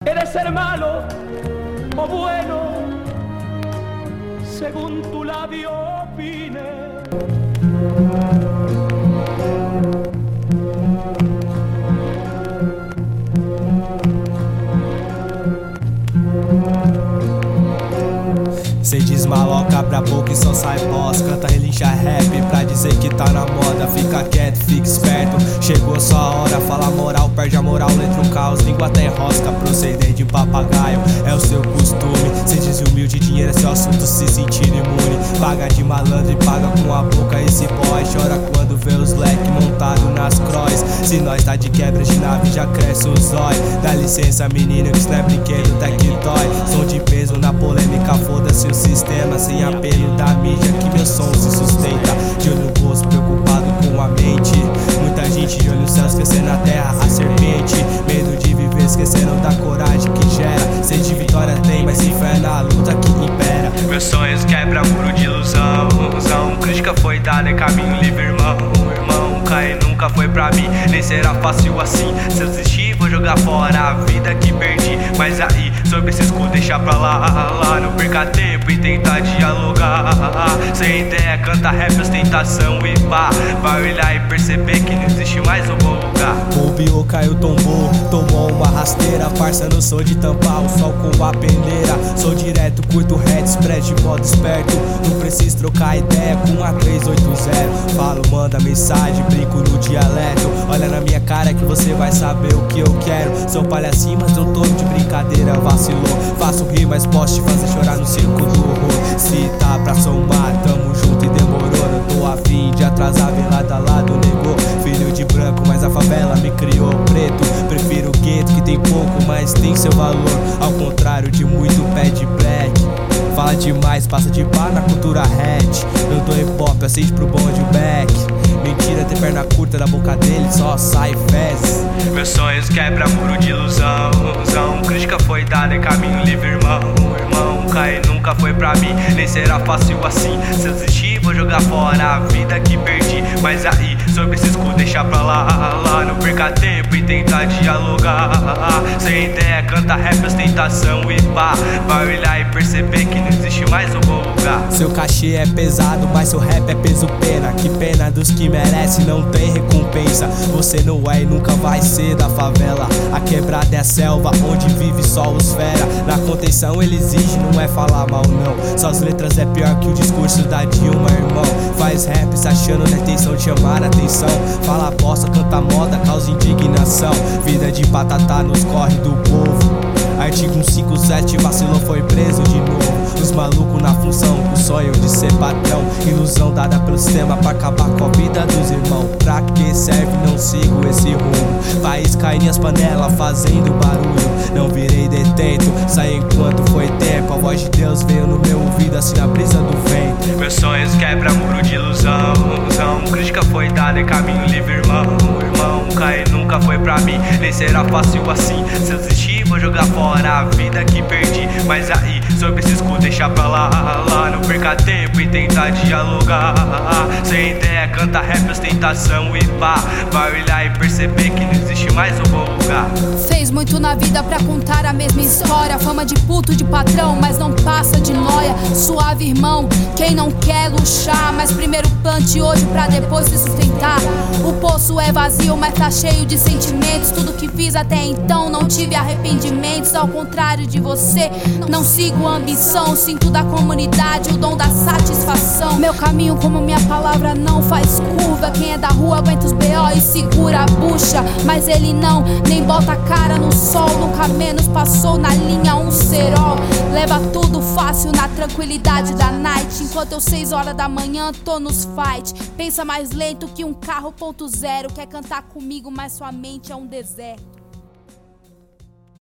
Eres ser malo o bueno, según tu labio opine. Cê desmaloca pra boca e só sai boss. Canta, relincha rap pra dizer que tá na moda. Fica quieto, fica esperto, chegou sua hora. Fala moral, perde a moral, letra um caos. Língua até rosca, proceder de papagaio é o seu costume. Cê desumilde, dinheiro é seu assunto, se sentir imune. Paga de malandro e paga com a boca. Esse boy chora quando vê os leque montado nas cross. Se nós tá de quebra de nave, já cresce o zói. Dá licença menino, que isso não é brinquedo, tectoy. Som de peso na polêmica, foda-se o sistema. Sem apelo da mídia que meu som se sustenta. De olho no rosto, preocupado com a mente. Muita gente de olho no céu, esquecendo a terra, a serpente. Medo de viver, esquecendo da coragem que gera. Sede de vitória tem, mas sem fé na luta que impera. Meus sonhos quebra muro de ilusão. Crítica foi dada, é caminho livre, irmão. Cair nunca foi pra mim, nem será fácil assim. Se eu desistir, vou jogar fora a vida que perdi. Mas aí, sobre esse escudo, deixa pra lá. Não perca tempo e tenta dialogar. Sem ideia, canta rap, ostentação e pá. Vai olhar e perceber que não existe mais um bom lugar. Bobeou, caiu, tombou, tomou uma rasteira. Parça, não sou de tampar o sol com a peneira. Sou direto, curto head, spread de modo esperto. Não preciso trocar ideia com a 380. Falo, manda mensagem, brinco no dialeto. Olha na minha cara que você vai saber o que eu quero. Sou palhacinho, mas eu tô de brincadeira, vacilou. Faço rir, mas posso te fazer chorar no circo do horror. Se tá pra somar, tamo junto e demorou. Não tô afim de atrasar, vem lado a lado, negou. Filho de branco, mas a favela me criou preto. Prefiro o gueto que tem pouco, mas tem seu valor. Ao contrário de muito pé de black. Fala demais, passa de bar na cultura hatch. Eu dou hip hop, acende pro bonde back. Mentira, tem perna curta, da boca dele só sai fezes. Meus sonhos quebra muro de ilusão. Crítica foi dada, é caminho livre, irmão. Cair nunca foi pra mim, nem será fácil assim. Se eu desistir, vou jogar fora a vida que perdi. Mas aí, sobre esse escudo, deixa pra lá. Não perca tempo e tenta dialogar. Sem ideia, canta rap, ostentação e pá. Vai olhar e perceber que não existe mais um bom lugar. Seu cachê é pesado, mas seu rap é peso pena. Que pena dos que merece, não tem recompensa. Você não é e nunca vai ser da favela. A quebrada é a selva, onde vive só os fera. Na contenção ele exige, não é falar mal não. Suas letras é pior que o discurso da Dilma, irmão. Faz rap se achando na intenção de chamar a atenção. Fala bosta, canta moda, causa indignação. Vida de batata nos corre do povo. Artigo 157, vacilou, foi preso de novo. Os malucos na função, o sonho de ser patrão. Ilusão dada pelo sistema pra acabar com a vida dos irmãos. Pra que serve, não sigo esse rumo. País cai em as panelas fazendo barulho. Não virei detento, saí enquanto foi tempo. A voz de Deus veio no meu ouvido assim na brisa do vento. Meus sonhos quebra muro de ilusão. Crítica foi dada, é caminho livre, irmão. Cair nunca foi pra mim, nem será fácil assim. Se eu desistir, vou jogar fora a vida que perdi. Mas aí, sobre esse escudo, deixa pra lá. Não perca tempo e tenta dialogar. Sem ideia, canta rap, ostentação e pá. Vai olhar e perceber que não existe mais um bom lugar. Fez muito na vida pra contar a mesma história. Fama de puto, de patrão, mas não passa de nóia. Suave, irmão, quem não quer luxar. Mas primeiro plante hoje pra depois se sustentar. O poço é vazio, mas tá cheio de sentimentos. Tudo que fiz até então não tive arrependimentos. Ao contrário de você, não sigo ambição. Sinto da comunidade o dom da satisfação. Meu caminho como minha palavra não faz curva. Quem é da rua aguenta os B.O. e segura a bucha. Mas ele não, nem bota a cara no sol. Nunca menos passou na linha um cerol. Leva tudo fácil na tranquilidade da night. Enquanto eu 6 horas da manhã tô nos fight. Pensa mais lento que um carro .0. Quer cantar comigo, mas sua mente é um deserto.